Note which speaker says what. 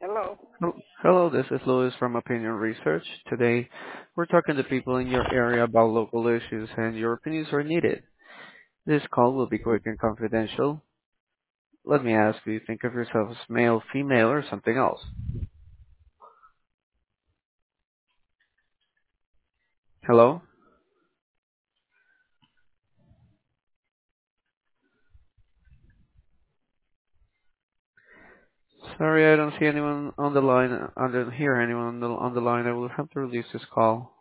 Speaker 1: Hello.
Speaker 2: Hello, this is Louis from Opinion Research. Today, we're talking to people in your area about local issues, and your opinions are needed. This call will be quick and confidential. Let me ask, do you think of yourself as male, female, or something else? Hello? Sorry, I don't see anyone on the line. I don't hear anyone on the line. I will have to release this call.